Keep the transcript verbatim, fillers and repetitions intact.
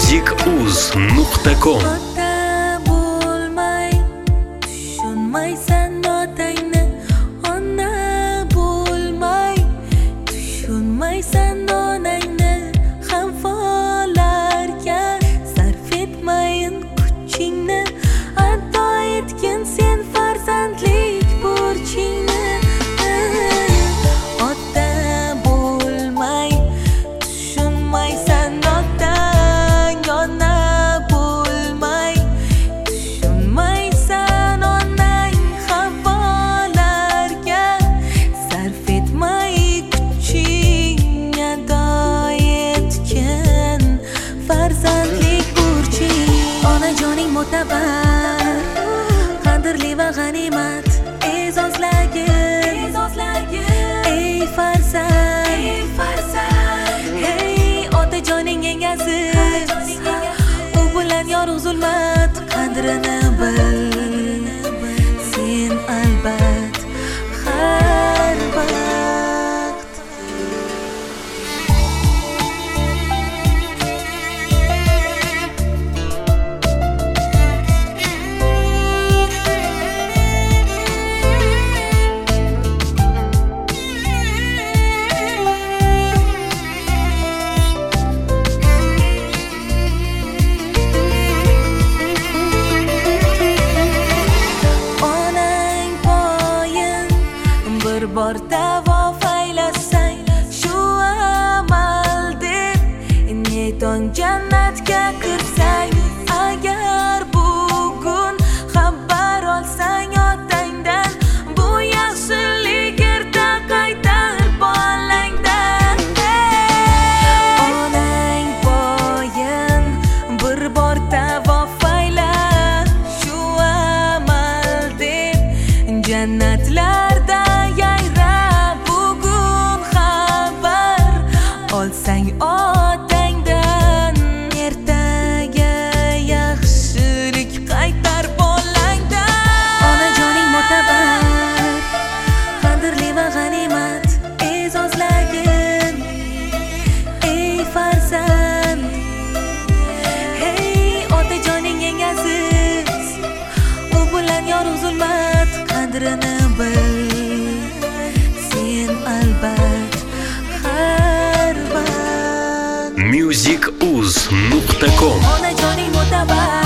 music uz nuqta com. Qadrli va g'animat e'zozlagin ey farzand, hey otajoning eng aziz, u bilan yorug' zulmat qadrini bil sen albat har vaqt. Bir bor tavof aylasang shu amal deb niyatong jannatga kirsang, agar bugun xabar olsang otangdan, bu yaxshilik erta qaytar bolangdan. Onang boyin bir bor tavof ayla shu amal deb jannatlarda olsang otangdan, ertaga yaxshilik qaytar bolangdan. Onajoning mo'tabar, qadrli va g'animat e'zozlagin ey farzand, hey otajoning eng aziz, u bilan yorug' zulmat qadrini bil sen albat music uz nuqta com. Onajoning mo'tabar